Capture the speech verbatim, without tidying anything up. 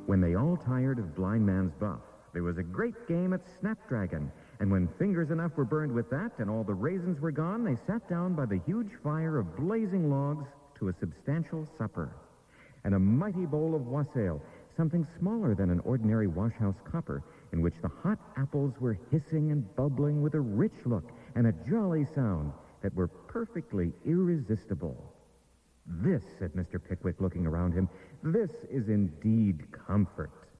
When they all tired of Blind Man's Buff, there was a great game at Snapdragon, and when fingers enough were burned with that and all the raisins were gone, they sat down by the huge fire of blazing logs to a substantial supper. And a mighty bowl of wassail, something smaller than an ordinary washhouse copper, in which the hot apples were hissing and bubbling with a rich look and a jolly sound that were perfectly irresistible. "This," said Mister Pickwick, looking around him, "this is indeed comfort."